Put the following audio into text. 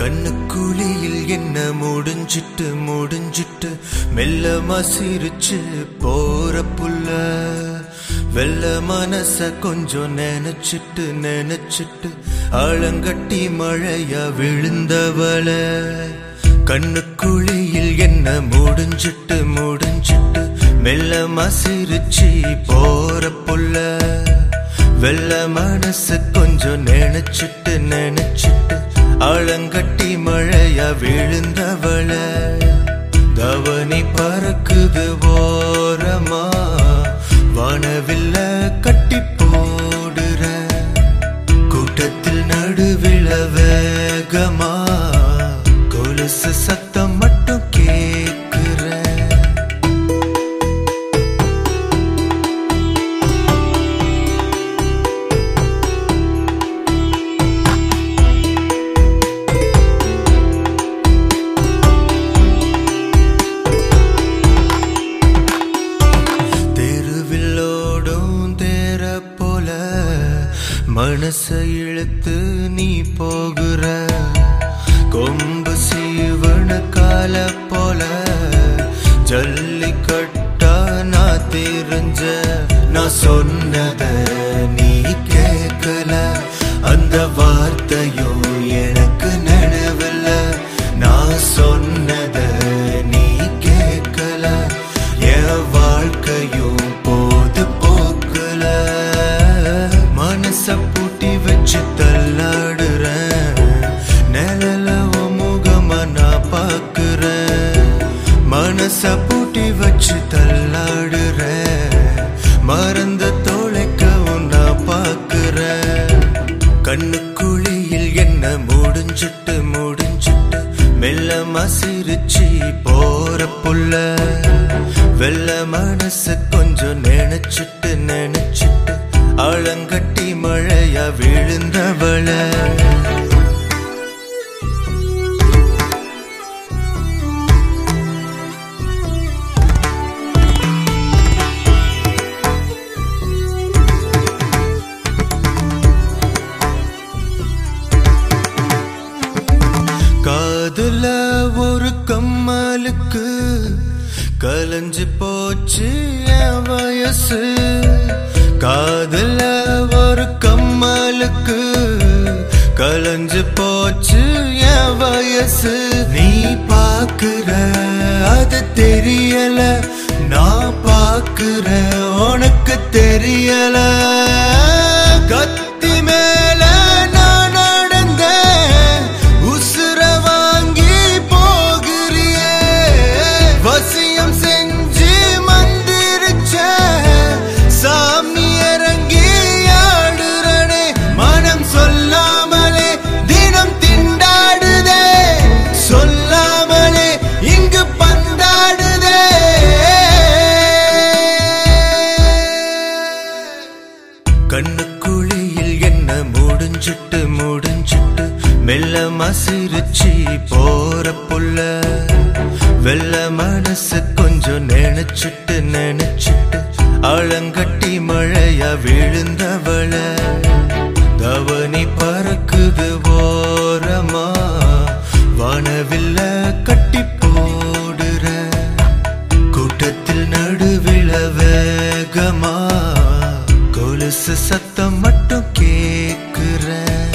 கண்ணுக்குழியில் என்ன முடிஞ்சிட்டு மெல்லமா சிரிச்சு போற புள்ள வெள்ள மனச கொஞ்சம் நினைச்சிட்டு ஆழங்கட்டி மழையா விழுந்தவள கண்ணுக்குழியில் என்ன முடிஞ்சிட்டு மெல்லமா சிரிச்சு போற புள்ள வெள்ள மனச கொஞ்சம் நினைச்சிட்டு ஆழங்கட்டி மழையா விழுந்தவள தவனி பறக்குது ஓரமா வானவில்ல கட்டி போடுற கூட்டத்தில் நடுவில வேகமா கொலுசு சத்தம் மட்டும் கேக்குற மனச இழுத்து நீ போகுற கொம்பு சீவன கால போல ஜல்லிக்கட்டா நான் தெரிஞ்ச நான் சொன்னத நீ கேட்கல அந்த வார்த்தையும் எனக்கு நினைவில்ல நான் சொன்னத நீ கேட்கல என் வாழ்க்கையும் போது போக்குல மனச பூட்டி வச்சு தள்ளாடுறேன் நிழல முகமா நான் பாக்குறேன் மனச பூட்டி வச்சு தள்ளாடுறேன் மறந்த தொலைக்கவும் நான் பாக்குறேன் கண்ணுக்குழியில் என்ன முடிஞ்சிட்டு மெல்லமா சிரிச்சு போற புள்ள வெள்ள மனச கொஞ்சம் நினைச்சிட்டு ஆழங்கட்டி மழையா விழுந்தவள காதுல ஒரு கம்மலுக்கு கலஞ்சு போச்சு என் வயசு காதுல ஒரு கம்மலுக்கு கலஞ்சு போச்சு என் வயசு நீ பாக்குற அது தெரியல நான் பாக்குற உனக்கு தெரியல கத்தி மேல நான் நடந்தேன் உசுர வாங்கி போகிறியே வசியம் செஞ்சு மந்திரிச்ச சாமி இறங்கி ஆடுறனே மனம் சொல்லாமலே தினம் திண்டாடுதே சொல்லாமலே இங்கு பந்தாடுதே கண்ணுக்குழியில் என்ன முடிஞ்சிட்டு மெல்லமா சிரிச்சு போற புள்ள வெள்ள மனசு கொஞ்சம் நினைச்சிட்டு ஆழங்கட்டி மழையா விழுந்தவள தவனி பறக்குது ஓரமா வானவில்ல கட்டி போடுற கூட்டத்தில் நடுவில வேகமா கொலுசு சத்தம் மட்டும் கேக்குற